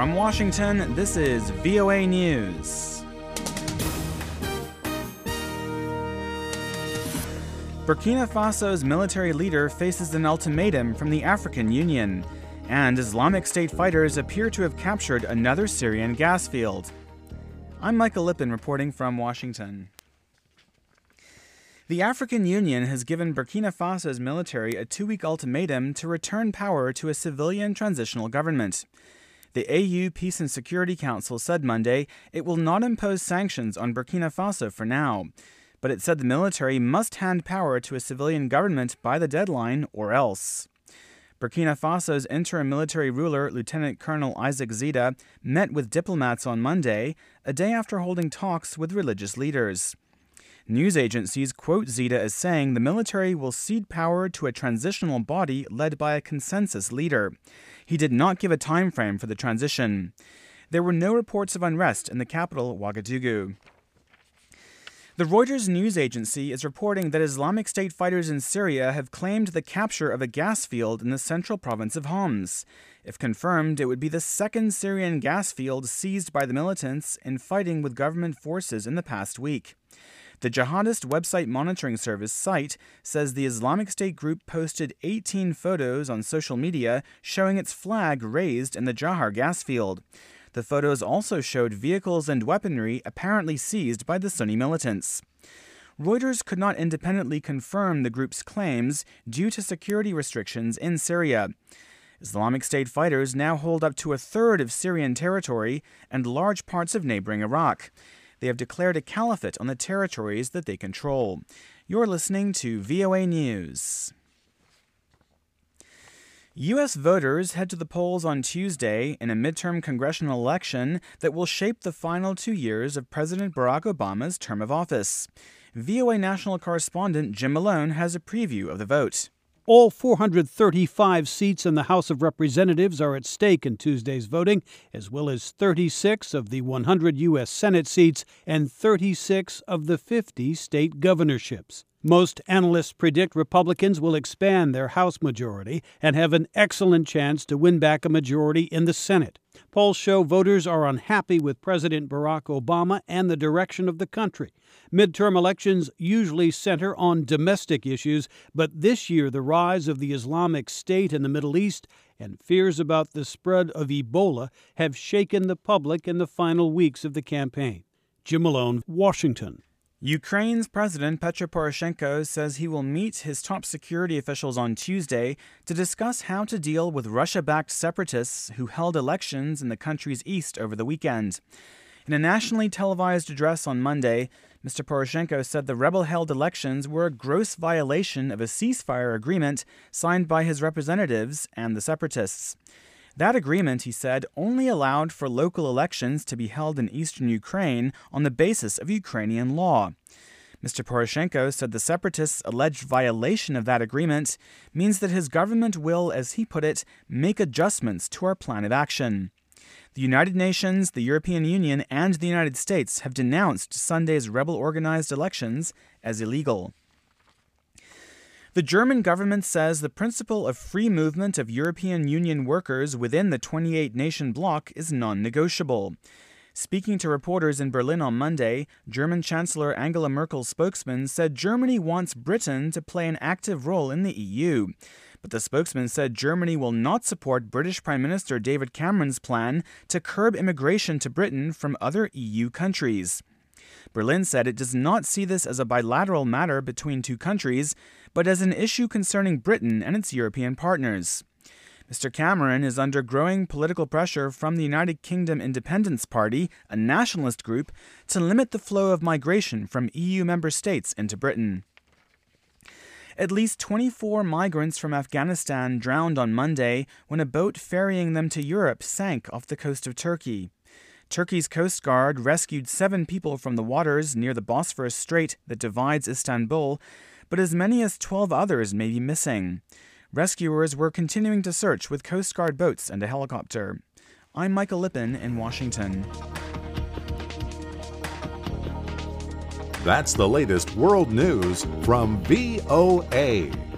From Washington, this is VOA News. Burkina Faso's military leader faces an ultimatum from the African Union, and Islamic State fighters appear to have captured another Syrian gas field. I'm Michael Lippin reporting from Washington. The African Union has given Burkina Faso's military a 2-week ultimatum to return power to a civilian transitional government. The AU Peace and Security Council said Monday it will not impose sanctions on Burkina Faso for now, but it said the military must hand power to a civilian government by the deadline or else. Burkina Faso's interim military ruler, Lieutenant Colonel Isaac Zida, met with diplomats on Monday, a day after holding talks with religious leaders. News agencies quote Zida as saying the military will cede power to a transitional body led by a consensus leader. He did not give a time frame for the transition. There were no reports of unrest in the capital, Ouagadougou. The Reuters news agency is reporting that Islamic State fighters in Syria have claimed the capture of a gas field in the central province of Homs. If confirmed, it would be the second Syrian gas field seized by the militants in fighting with government forces in the past week. The jihadist website monitoring service SITE says the Islamic State group posted 18 photos on social media showing its flag raised in the Jahar gas field. The photos also showed vehicles and weaponry apparently seized by the Sunni militants. Reuters could not independently confirm the group's claims due to security restrictions in Syria. Islamic State fighters now hold up to a third of Syrian territory and large parts of neighboring Iraq. They have declared a caliphate on the territories that they control. You're listening to VOA News. U.S. voters head to the polls on Tuesday in a midterm congressional election that will shape the final 2 years of President Barack Obama's term of office. VOA national correspondent Jim Malone has a preview of the vote. All 435 seats in the House of Representatives are at stake in Tuesday's voting, as well as 36 of the 100 U.S. Senate seats and 36 of the 50 state governorships. Most analysts predict Republicans will expand their House majority and have an excellent chance to win back a majority in the Senate. Polls show voters are unhappy with President Barack Obama and the direction of the country. Midterm elections usually center on domestic issues, but this year the rise of the Islamic State in the Middle East and fears about the spread of Ebola have shaken the public in the final weeks of the campaign. Jim Malone, Washington. Ukraine's President Petro Poroshenko says he will meet his top security officials on Tuesday to discuss how to deal with Russia-backed separatists who held elections in the country's east over the weekend. In a nationally televised address on Monday, Mr. Poroshenko said the rebel-held elections were a gross violation of a ceasefire agreement signed by his representatives and the separatists. That agreement, he said, only allowed for local elections to be held in eastern Ukraine on the basis of Ukrainian law. Mr. Poroshenko said the separatists' alleged violation of that agreement means that his government will, as he put it, make adjustments to our plan of action. The United Nations, the European Union, and the United States have denounced Sunday's rebel-organized elections as illegal. The German government says the principle of free movement of European Union workers within the 28-nation bloc is non-negotiable. Speaking to reporters in Berlin on Monday, German Chancellor Angela Merkel's spokesman said Germany wants Britain to play an active role in the EU. But the spokesman said Germany will not support British Prime Minister David Cameron's plan to curb immigration to Britain from other EU countries. Berlin said it does not see this as a bilateral matter between two countries, but as an issue concerning Britain and its European partners. Mr. Cameron is under growing political pressure from the United Kingdom Independence Party, a nationalist group, to limit the flow of migration from EU member states into Britain. At least 24 migrants from Afghanistan drowned on Monday when a boat ferrying them to Europe sank off the coast of Turkey. Turkey's Coast Guard rescued 7 people from the waters near the Bosphorus Strait that divides Istanbul, but as many as 12 others may be missing. Rescuers were continuing to search with Coast Guard boats and a helicopter. I'm Michael Lippin in Washington. That's the latest world news from VOA.